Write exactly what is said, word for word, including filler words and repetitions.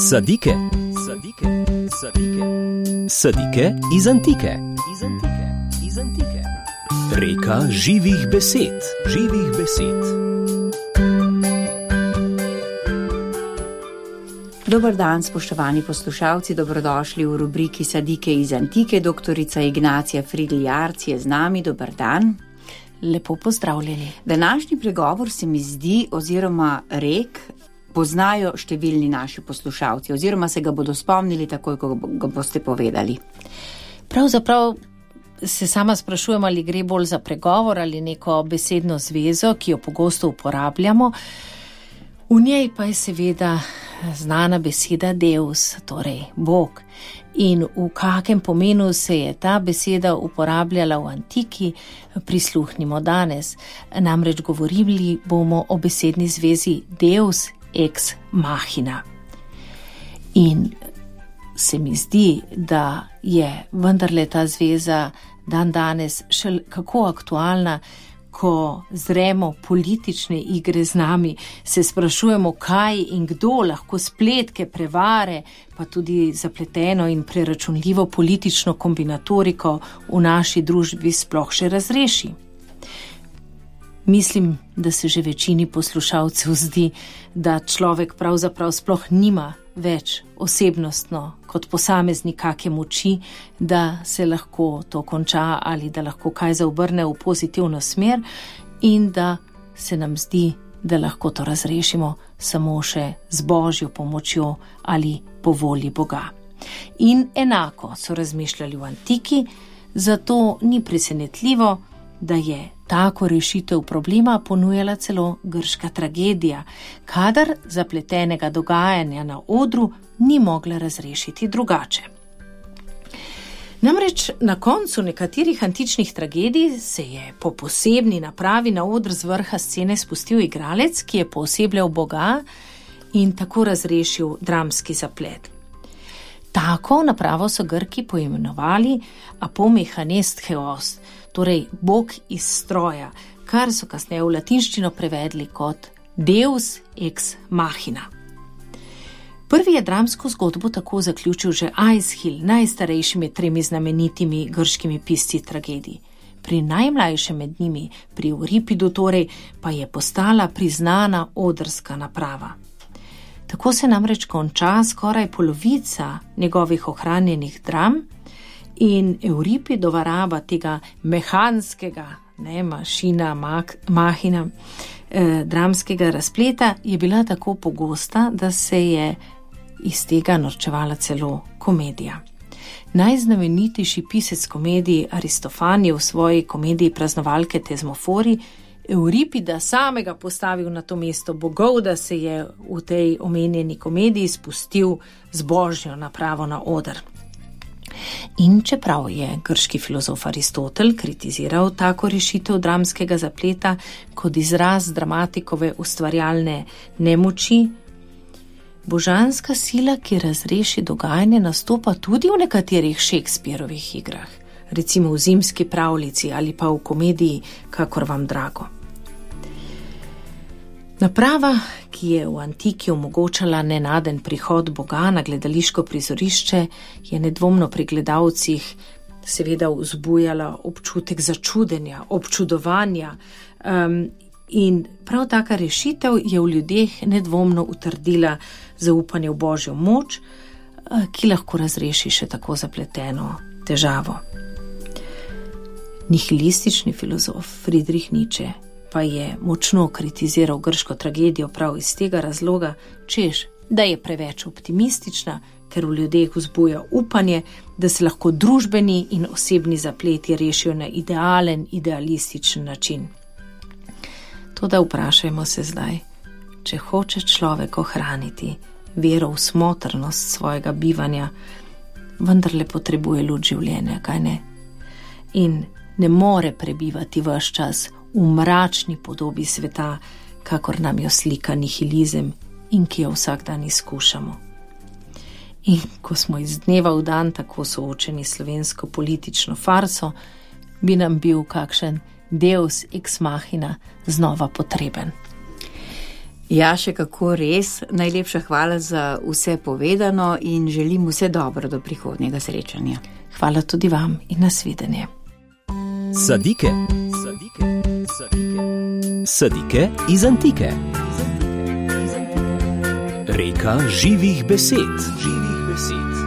Sadike. Sadike. Sadike. Sadike iz antike. Iz antike. Iz antike. Reka živih besed. Živih besed. Dober dan, spoštovani poslušalci, dobrodošli v rubriki Sadike iz antike. Doktorica Ignacija Fridl Jarc je z nami. Dober dan. Lepo pozdravljeni. Današnji pregovor se mi zdi, oziroma rek, poznajo številni naši poslušalci, oziroma se ga bodo spomnili takoj, ko ga boste povedali. Pravzaprav se sama sprašujem, ali gre bolj za pregovor ali neko besedno zvezo, ki jo pogosto uporabljamo. V njej pa je seveda znana beseda Deus, torej Bog. In v kakem pomenu se je ta beseda uporabljala v antiki, prisluhnimo danes. Namreč govorili bomo o besedni zvezi Deus ex machina. In se mi zdi, da je vendarle ta zveza dan danes še kako aktualna, ko zremo politične igre z nami, se sprašujemo, kaj in kdo lahko spletke, prevare, pa tudi zapleteno in preračunljivo politično kombinatoriko v naši družbi sploh še razreši. Mislim, da se že večini poslušalcev zdi, da človek pravzaprav sploh nima več osebnostno kot posameznik kake moči, da se lahko to konča ali da lahko kaj zaobrne v pozitivno smer in da se nam zdi, da lahko to razrešimo samo še z Božjo pomočjo ali po volji Boga. In enako so razmišljali v antiki, zato ni presenetljivo, da je tako rešitev problema ponujala celo grška tragedija, kadar zapletenega dogajanja na odru ni mogla razrešiti drugače. Namreč na koncu nekaterih antičnih tragedij se je po posebni napravi na odr z vrha scene spustil igralec, ki je poosebljal Boga in tako razrešil dramski zaplet. Tako napravo so Grki poimenovali apomehanestheos, torej Bog iz stroja, kar so kasneje v latinščino prevedli kot Deus ex machina. Prvi je dramsko zgodbo tako zaključil že Aeschyl, najstarejšimi tremi znamenitimi grškimi pisci tragedij. Pri najmlajšem med njimi, pri Euripidu torej, pa je postala priznana odrska naprava. Tako se namreč konča skoraj polovica njegovih ohranjenih dram in Euripidova raba tega mehanskega, ne, mašina, mak, mahina, eh, dramskega razpleta je bila tako pogosta, da se je iz tega norčevala celo komedija. Najznamenitejši pisec komedij Aristofan je v svoji komediji Praznovalke Tezmofori Euripida samega postavil na to mesto bogov, da se je v tej omenjeni komediji spustil z Božjo napravo na oder. In čeprav je grški filozof Aristotel kritiziral tako rešitev dramskega zapleta kot izraz dramatikove ustvarjalne nemoči, božanska sila, ki razreši dogajanje, nastopa tudi v nekaterih Shakespearovih igrah, recimo v Zimski pravljici ali pa v komediji Kakor vam drago. Naprava, ki je v antiki omogočala nenaden prihod Boga na gledališko prizorišče, je nedvomno pri gledalcih seveda vzbujala občutek začudenja, občudovanja um, in prav taka rešitev je v ljudeh nedvomno utrdila zaupanje v Božjo moč, ki lahko razreši še tako zapleteno težavo. Nihilistični filozof Friedrich Nietzsche pa je močno kritiziral grško tragedijo prav iz tega razloga, češ, da je preveč optimistična, ker v ljudeh vzbuja upanje, da se lahko družbeni in osebni zapleti rešijo na idealen, idealističen način. Toda vprašajmo se zdaj, če hoče človek ohraniti vero v smotrnost svojega bivanja, vendarle potrebuje luč življenja, kaj ne? In ne more prebivati ves čas v mračni podobi sveta, kakor nam jo slika nihilizem in ki jo vsak dan izkušamo. In ko smo iz dneva v dan tako soočeni slovensko politično farso, bi nam bil kakšen Deus ex machina znova potreben. Ja, še kako res. Najlepša hvala za vse povedano in želim vse dobro do prihodnjega srečanja. Hvala tudi vam in nasvidenje. Sadike, sadike, sadike, sadike iz antike. Reka živih besed, živih besed.